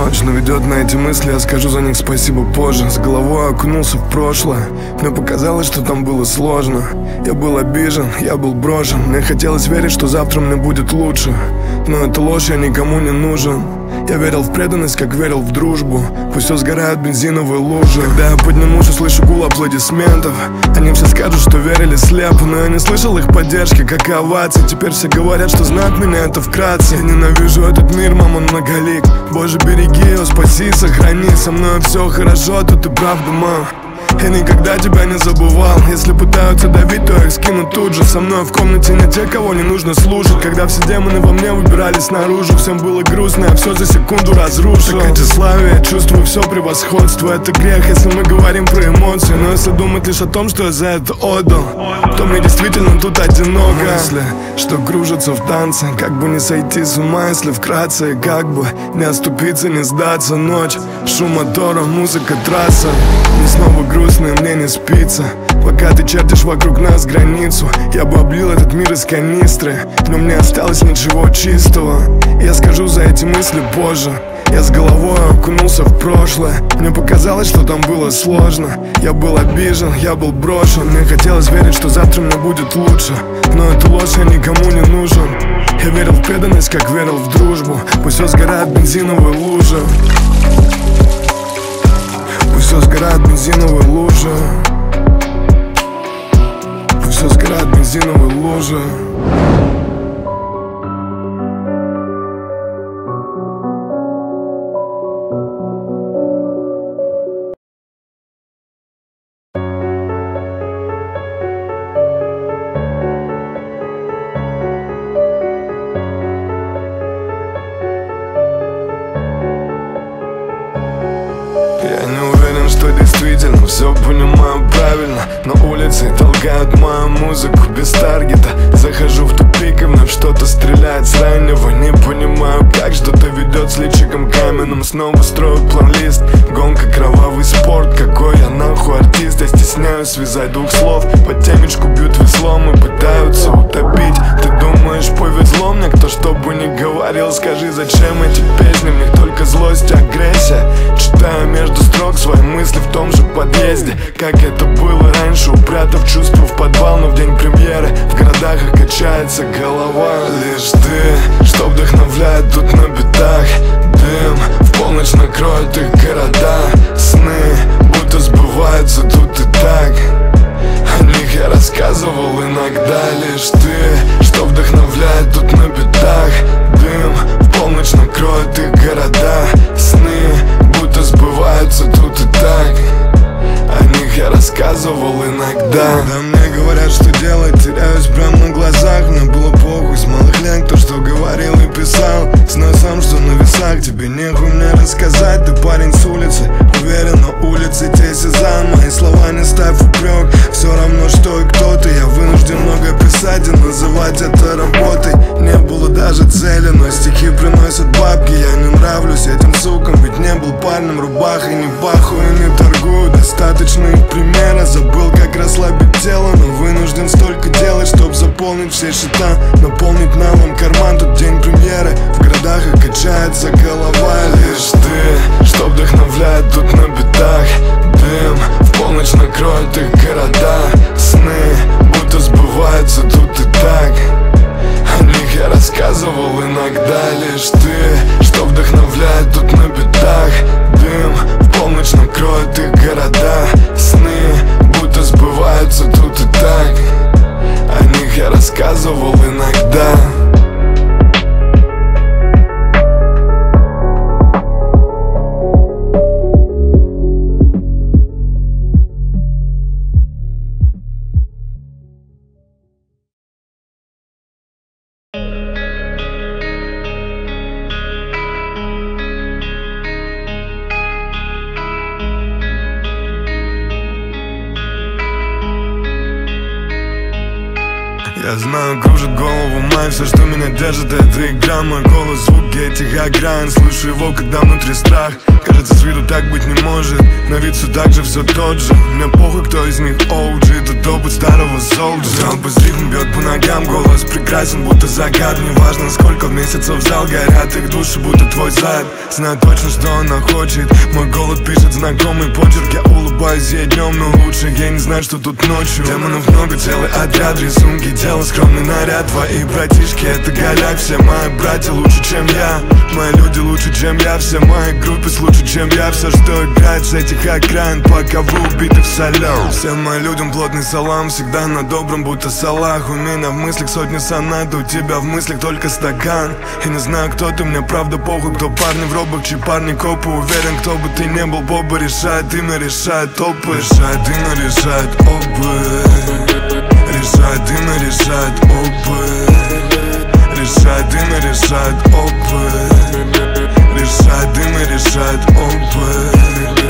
ночь наведет на эти мысли, я скажу за них спасибо позже. С головой окунулся в прошлое, мне показалось, что там было сложно. Я был обижен, я был брошен, мне хотелось верить, что завтра мне будет лучше. Но эта ложь, я никому не нужен. Я верил в преданность, как верил в дружбу. Пусть все сгорают бензиновые лужи. Когда я поднимусь, услышу гул аплодисментов. Они все скажут, что верили слепо, но я не слышал их поддержки, как и овации. Теперь все говорят, что знают меня, это вкратце. Я ненавижу этот мир, мама, многолик. Боже, береги его, спаси, сохрани. Со мной все хорошо, тут и правда, мам. Я никогда тебя не забывал. Если пытаются давить, то я их скину тут же. Со мной в комнате не те, кого не нужно слушать. Когда все демоны во мне выбирались наружу, всем было грустно, я все за секунду разрушил. Так тщеславие, я чувствую все превосходство. Это грех, если мы говорим про эмоции. Но если думать лишь о том, что я за это отдал, то мне действительно тут одиноко. Мысли, что кружатся в танце, как бы не сойти с ума, если вкратце. И как бы не оступиться, не сдаться. Ночь, шум мотора, музыка, трасса. Мне снова грустно и мне не спится. Пока ты чертишь вокруг нас границу, я бы облил этот мир из канистры, но мне осталось ничего чистого. Я скажу за эти мысли позже. Я с головой окунулся в прошлое. Мне показалось, что там было сложно. Я был обижен, я был брошен. Мне хотелось верить, что завтра мне будет лучше. Но эту ложь я никому не нужен. Я верил в преданность, как верил в дружбу. Пусть все сгорают бензиновые лужи. Пусть все сгорают бензиновые лужи. Пусть все сгорают бензиновые лужи. Я не уверен, что действительно все понимаю правильно, но улицы толкают мою музыку без таргета. Захожу в тупик и вновь что-то стреляет с раннего. Не понимаю, как что-то ведет с личиком каменным. Снова строю план-лист, гонка, кровавый спорт. Какой я нахуй артист, я стесняюсь связать двух слов. Под темечку бьют веслом и пытаются утопить. Ты думаешь, повезло мне, кто что бы ни говорил? Скажи, зачем эти песни, в них только злость и агрессия. Читаю между строк свои мысли в том же подъезде, как это было раньше, упрятав чувства в подвал. Но в день премьеры в городах качается голова. Лишь ты, что вдохновляет тут на битах. Дым в полночь накроет их города. Сны будто сбываются тут и так. О них я рассказывал иногда. Лишь ты, что вдохновляет тут на битах. Дым в полночь накроет их города. Сны будто сбываются тут и так. О них я рассказывал иногда. Да мне говорят, что делать, теряюсь прямо на глазах. Мне было похуй с малых лет, кто что говорил и писал. Знаю сам, что на весах, тебе нехуй мне рассказать. Ты парень с улицы, уверен, на улице те сезон. Мои слова не ставь упрек, все равно что и кто ты. Я вынужден много писать и называть это работой. Не было даже цели, но стихи приносят бабки. Я не нравлюсь этим сукам, ведь не был парнем рубахой. Не пахую и не торгую, достаточно их примера. Забыл, как расслабить тело, но вынужден столько делать, чтоб заполнить все счета, наполнить налом карман. Тут день премьеры, в городах и качается голова. Лишь ты, что вдохновляет тут на битах. Дым в полночь накроет их города. Сны будто сбываются тут и так. О них я рассказывал иногда. Лишь ты, что вдохновляет тут на битах. Дым в полночь накроет их города. Сны будто сбываются тут и так. О них я рассказывал иногда. Я знаю, кружит голову май, все, что меня держит, это игра. Мой голос, звуки этих окраин, слышу его, когда внутри страх. Кажется, с виду так быть не может, на вид все так же, все тот же. Мне похуй, кто из них OG, тот опыт старого солджа. Толпы с ритм бьет по ногам, голос прекрасен, будто загад. Неважно, сколько месяцев в зал горят их души, будто твой зад. Знаю точно, что она хочет, мой голос пишет знакомый почерк. Я улыбаюсь ей днем, но лучше ей не знать, что тут ночью. Демонов много, целый отряд, рисунки, дело, скромный наряд. Твои братишки, это голяк, все мои братья лучше, чем я. Мои люди лучше, чем я, все мои группы лучше, чем я. Все, что играет с этих окраин, пока вы убиты в солях. Всем моим людям плотный салам, всегда на добром, будто Салах. У меня в мыслях сотни сонат, у тебя в мыслях только стакан. Я не знаю, кто ты, мне правда похуй, кто парни в робах, чьи парни копы. Уверен, кто бы ты не был, Боба решает, имя решает толпы. Решает имя, решает опыт. Решает имя, решает опыт. Решает имя, решает опыт. Решает имя, решает опыт.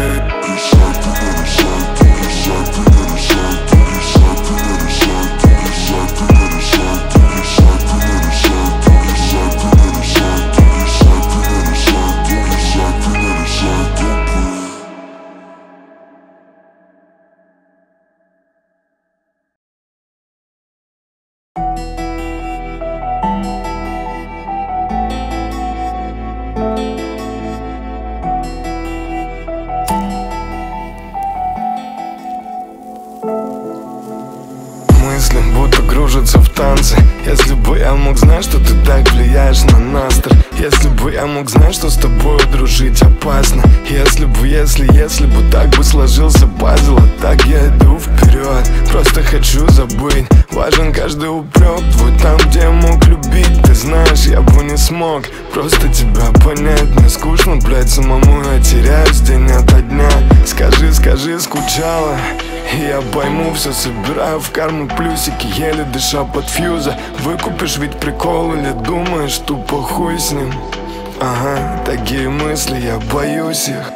Мысли будто кружатся в танце. Если бы я мог знать, что ты так влияешь на настрой. Если бы я мог знать, что с тобой дружить опасно. Если бы так бы сложился пазл. А так я иду вперед, просто хочу забыть. Важен каждый упрек твой там, где я мог любить. Ты знаешь, я бы не смог просто тебя понять. Мне скучно, блять, самому я теряюсь день ото дня. Скажи, скучала. И я пойму, все собираю в карму плюсики, еле дыша под фьюза. Выкупишь ведь прикол или думаешь, тупо хуй с ним? Ага, такие мысли, я боюсь их.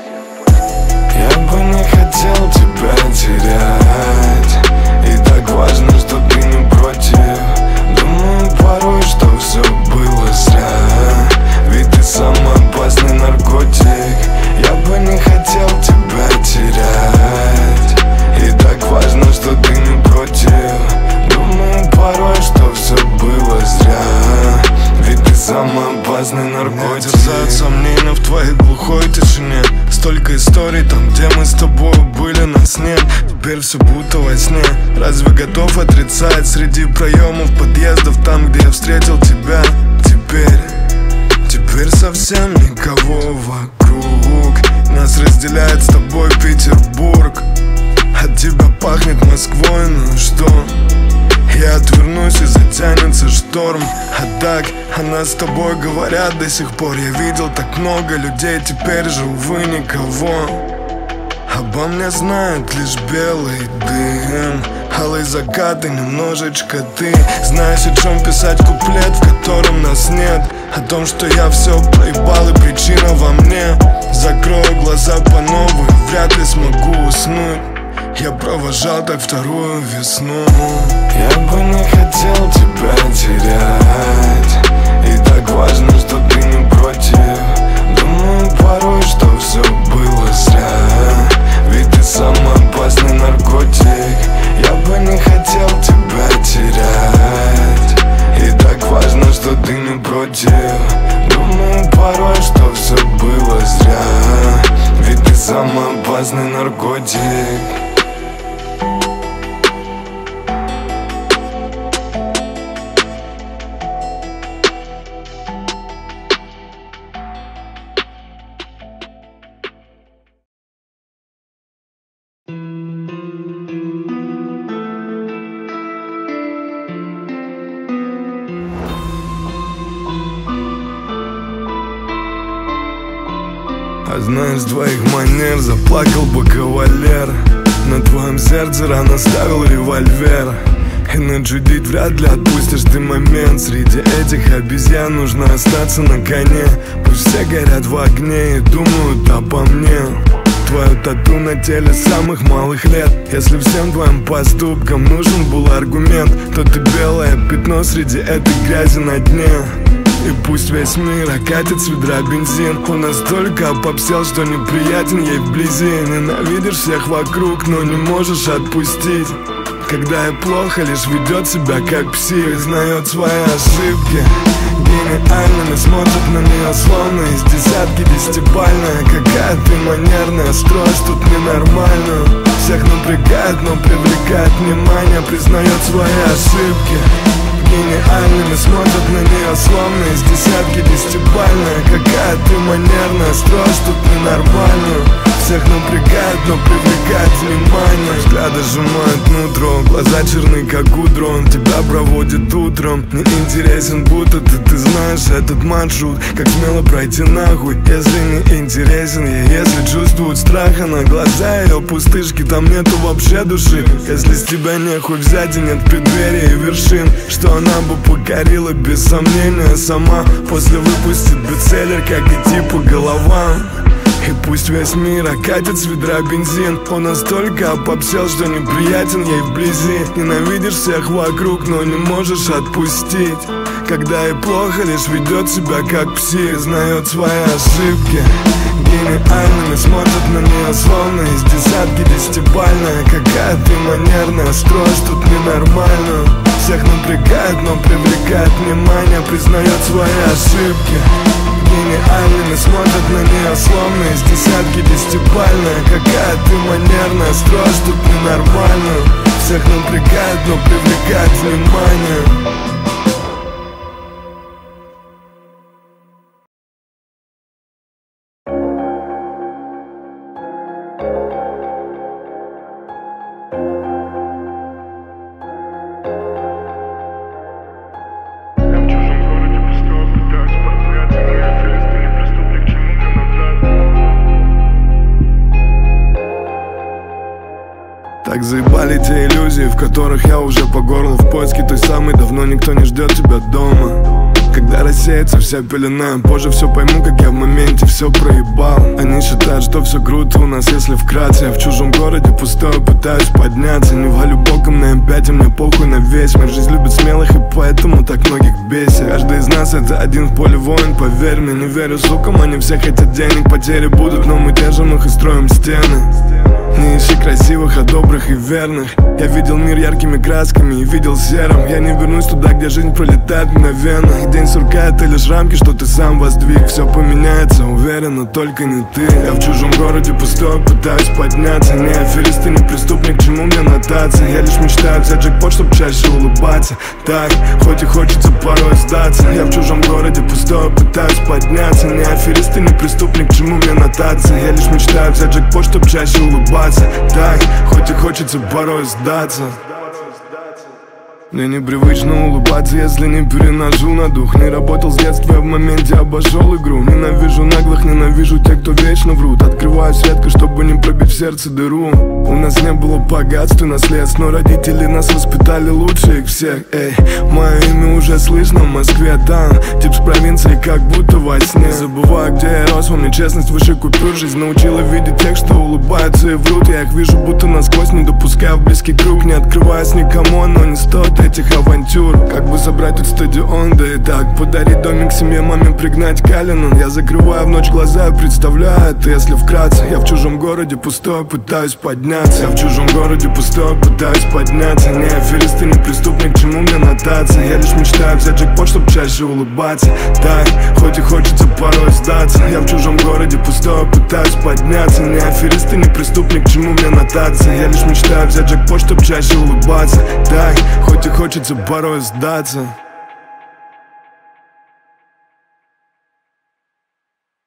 Я бы не хотел тебя терять. И так важно, что ты не против. Думаю порой, что все было зря. Ведь ты самый опасный наркотик. Я бы не хотел тебя терять. И так важно, что ты не против. Думаю порой, что все было зря. Ведь ты самый опасный наркотик. Терзают сомнения в твоей глухой тишине. Столько историй там, где мы с тобой были, нас нет. Теперь все будто во сне. Разве готов отрицать среди проемов подъездов, там, где я встретил тебя? Теперь совсем никого вокруг. Нас разделяет с тобой Петербург. От тебя пахнет Москвой, ну что? Я отвернусь и затянется шторм. А так, о нас с тобой говорят до сих пор. Я видел так много людей, теперь же, увы, никого. Обо мне знает лишь белый дым, алый закат и немножечко ты. Знаешь, о чем писать куплет, в котором нас нет. О том, что я все проебал и причина во мне. Закрою глаза по новой, вряд ли смогу уснуть. Я провожал так вторую весну. Я бы не хотел тебя терять. И так важно, что ты не против. Думаю порой, что все было зря. Ведь ты самый опасный наркотик. Я бы не хотел тебя терять. И так важно, что ты не против. Думаю порой, что все было зря. Ведь ты самый опасный наркотик. Одна из твоих манер, заплакал бы кавалер. На твоем сердце рано ставил револьвер. И начудить вряд ли отпустишь ты момент. Среди этих обезьян нужно остаться на коне. Пусть все горят в огне и думают обо мне. твою тату на теле с самых малых лет. Если всем твоим поступкам нужен был аргумент, то ты белое пятно среди этой грязи на дне. И пусть весь мир окатит с ведра бензин, он настолько попсел, что неприятен ей вблизи. Ненавидишь всех вокруг, но не можешь отпустить. Когда ей плохо, лишь ведет себя как псих, признает свои ошибки гениальными, смотрит на нее словно из десятки десятибальная. Какая ты манерная, строишь тут ненормальную. Всех напрягает, но привлекает внимание, признает свои ошибки гениальными, смотрят на нее словно из десятки десятибальная. Какая ты манерная, строишь тут ненормальную. Всех напрягает, но привлекает внимание. Взгляды сжимают нутро, глаза черны как гудрон. Тебя проводит утром, не интересен будто ты знаешь этот маршрут. Как смело пройти нахуй, если не интересен ей. Если чувствует страха на глаза ее пустышки, там нету вообще души. Если с тебя нехуй взять и нет преддверия и вершин, что она бы покорила без сомнения сама. После выпустит бестселлер, как и типа голова. И пусть весь мир окатит с ведра бензин, он настолько попсел, что неприятен ей вблизи. Ненавидишь всех вокруг, но не можешь отпустить. Когда ей плохо, лишь ведет себя как псих, знает свои ошибки гениальными, смотрят на нее словно из десятки десятибальная. Какая ты манерная, строишь тут ненормальную. Всех напрягает, но привлекает внимание, признает свои ошибки гениальными, смотрят на нее словно из десятки десятибальная. Какая ты манерная, строишь тут ненормальную. Всех напрягает, но привлекает внимание. Так заебали те иллюзии, в которых я уже по горло в поиске той самой. Давно никто не ждет тебя дома. Когда рассеется вся пелена, позже все пойму, как я в моменте все проебал. Они считают, что все круто у нас, если вкратце. Я в чужом городе пустой, пытаюсь подняться. Не валю боком на М5, и мне похуй на весь мир. Жизнь любит смелых, и поэтому так многих бесит. Каждый из нас это один в поле воин, поверь мне. Не верю сукам, они все хотят денег. Потери будут, но мы держим их и строим стены. Не ищи красивых, а добрых и верных. Я видел мир яркими красками и видел серым. Я не вернусь туда, где жизнь пролетает мгновенно. И день сурка — это лишь рамки, что ты сам воздвиг. Все поменяется, уверен, но только не ты. Я в чужом городе пустой, пытаюсь подняться. Не аферист и не преступник, к чему мне нотация. Я лишь мечтаю взять джекпот, чтоб чаще улыбаться. Так, хоть и хочется порой сдаться. Я в чужом городе пустой, пытаюсь подняться. Не аферист и не преступник, к чему мне нотация. Я лишь мечтаю взять джекпот, чтоб чаще улыбаться. Так, хоть и хочется порой сдаться. Мне непривычно улыбаться, если не переношу на дух. Не работал с детства, я в моменте обошел игру. Ненавижу наглых, ненавижу тех, кто вечно врут. Открываюсь редко, чтобы не пробить в сердце дыру. У нас не было богатств и наследств, но родители нас воспитали лучше их всех. Эй, мое имя уже слышно в Москве, там тип с провинции, как будто во сне. Забываю, где я рос, во мне честность выше купюр. Жизнь научила видеть тех, что улыбаются и врут. Я их вижу будто насквозь, не допуская в близкий круг. Не открываясь никому, но не стоит этих авантюр. Как бы забрать тут стадион, да и так подарить домик семье, маме пригнать Калинин. Я закрываю в ночь глаза и представляю это, если вкратце. Я в чужом городе пустой, пытаюсь подняться. Я в чужом городе пустой, пытаюсь подняться. Не аферист и не преступник, к чему мне нотация. Я лишь мечтаю взять джекпот, чтоб чаще улыбаться. Так, хоть и хочется порой сдаться. Я в чужом городе пустой, пытаюсь подняться. Не аферист и не преступник, к чему мне нотация. Я лишь мечтаю взять джекпот, чтоб чаще улыбаться. Так, хоть и хочется порой сдаться.